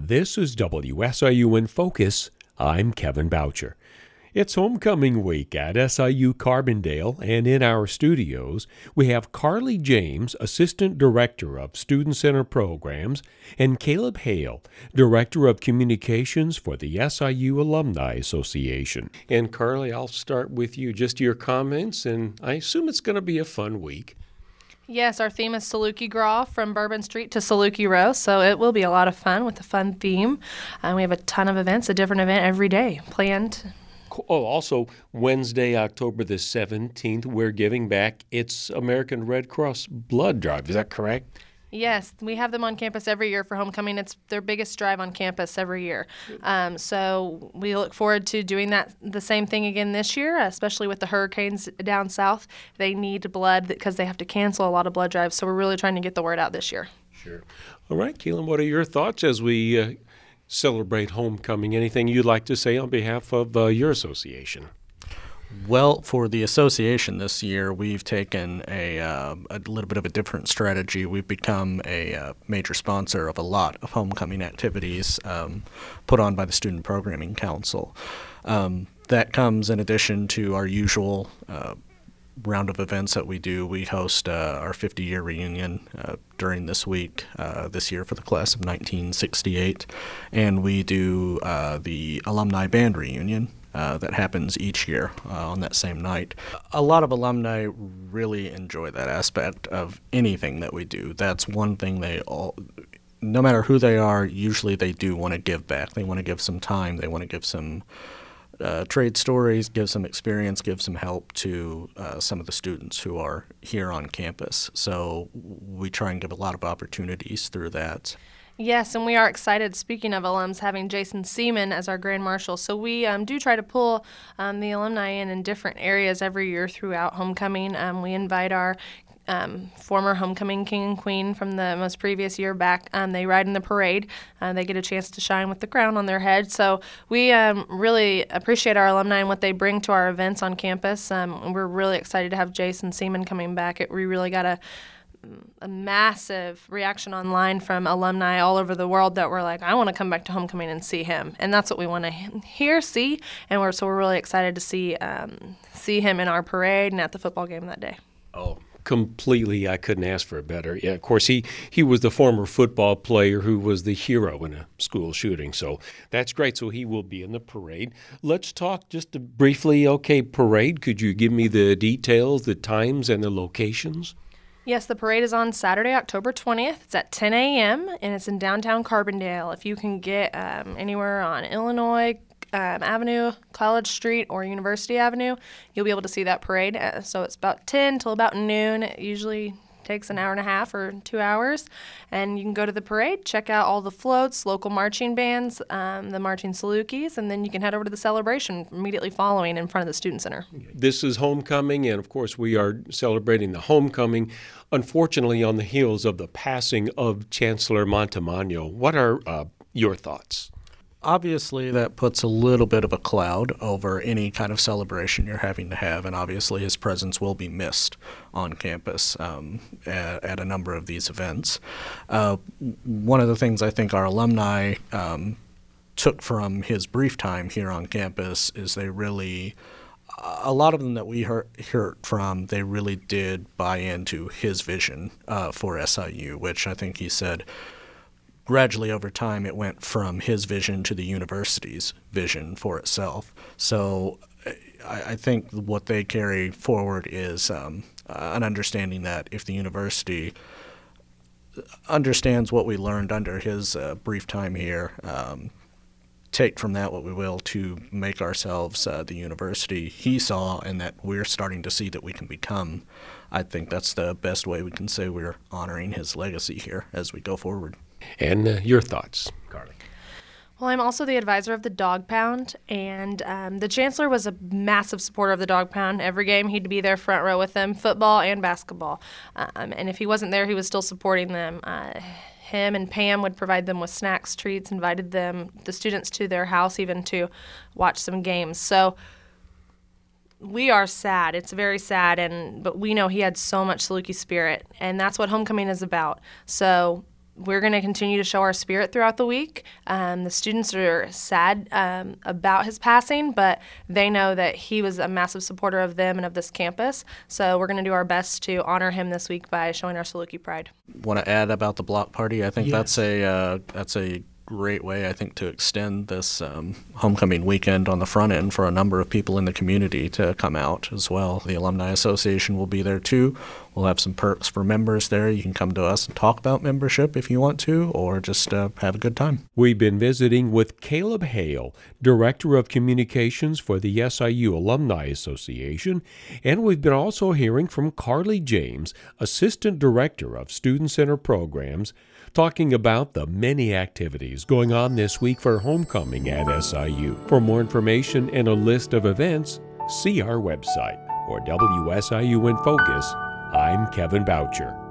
This is WSIU in Focus. I'm Kevin Boucher. It's homecoming week at SIU Carbondale, and in our studios, we have Carly James, Assistant Director of Student Center Programs, and Caleb Hale, Director of Communications for the SIU Alumni Association. And Carly, I'll start with you, just your comments, and I assume it's going to be a fun week. Yes, our theme is Saluki Gras from Bourbon Street to Saluki Row, so it will be a lot of fun with a fun theme. We have a ton of events, a different event every day planned. Oh, also, Wednesday, October the 17th, we're giving back its American Red Cross blood drive. Is that correct? Yes, we have them on campus every year for homecoming. It's their biggest drive on campus every year. So we look forward to doing the same thing again this year, especially with the hurricanes down south. They need blood because they have to cancel a lot of blood drives, so we're really trying to get the word out this year. Sure. All right, Keelan, what are your thoughts as we celebrate homecoming? Anything you'd like to say on behalf of your association? Well, for the association this year, we've taken a little bit of a different strategy. We've become a major sponsor of a lot of homecoming activities put on by the Student Programming Council. That comes in addition to our usual round of events that we do. We host our 50-year reunion during this week, this year for the class of 1968, and we do the alumni band reunion that happens each year on that same night. A lot of alumni really enjoy that aspect of anything that we do. That's one thing no matter who they are, usually they do want to give back. They want to give some time. They want to give some trade stories, give some experience, give some help to some of the students who are here on campus. So we try and give a lot of opportunities through that. Yes, and we are excited, speaking of alums, having Jason Seaman as our Grand Marshal. So we do try to pull the alumni in different areas every year throughout homecoming. We invite our former homecoming king and queen from the most previous year back. They ride in the parade. They get a chance to shine with the crown on their head. So we really appreciate our alumni and what they bring to our events on campus. We're really excited to have Jason Seaman coming back. We really got a massive reaction online from alumni all over the world that were like, I want to come back to homecoming and see him. And that's what we want to hear, see, and we're really excited to see him in our parade and at the football game that day. Oh, completely. I couldn't ask for a better. Yeah, of course, he was the former football player who was the hero in a school shooting. So that's great. So he will be in the parade. Let's talk just briefly. Okay, parade. Could you give me the details, the times, and the locations? Yes, the parade is on Saturday, October 20th. It's at 10 a.m., and it's in downtown Carbondale. If you can get anywhere on Illinois Avenue, College Street, or University Avenue, you'll be able to see that parade. So it's about 10 till about noon. It usually takes an hour and a half or 2 hours. And you can go to the parade, check out all the floats, local marching bands, the marching Salukis, and then you can head over to the celebration immediately following in front of the Student Center. This is homecoming, and of course we are celebrating the homecoming, unfortunately on the heels of the passing of Chancellor Montemagno. What are your thoughts? Obviously, that puts a little bit of a cloud over any kind of celebration you're having to have, and obviously his presence will be missed on campus at a number of these events. One of the things I think our alumni took from his brief time here on campus is a lot of them that we heard from, they really did buy into his vision for SIU, which I think he said gradually over time it went from his vision to the university's vision for itself. So I think what they carry forward is an understanding that if the university understands what we learned under his brief time here, take from that what we will to make ourselves the university he saw and that we're starting to see that we can become. I think that's the best way we can say we're honoring his legacy here as we go forward. And your thoughts, Carly? Well, I'm also the advisor of the Dog Pound, and the Chancellor was a massive supporter of the Dog Pound. Every game, he'd be there front row with them, football and basketball. And if he wasn't there, he was still supporting them. Him and Pam would provide them with snacks, treats, invited the students to their house even to watch some games. So we are sad. It's very sad, but we know he had so much Saluki spirit, and that's what homecoming is about. So we're going to continue to show our spirit throughout the week. The students are sad about his passing, but they know that he was a massive supporter of them and of this campus. So we're going to do our best to honor him this week by showing our Saluki pride. Want to add about the block party? I think that's a great way, I think, to extend this homecoming weekend on the front end for a number of people in the community to come out as well. The Alumni Association will be there too. We'll have some perks for members there. You can come to us and talk about membership if you want to, or just have a good time. We've been visiting with Caleb Hale, Director of Communications for the SIU Alumni Association, and we've been also hearing from Carly James, Assistant Director of Student Center Programs, talking about the many activities going on this week for homecoming at SIU. For more information and a list of events, see our website. For WSIU in Focus, I'm Kevin Boucher.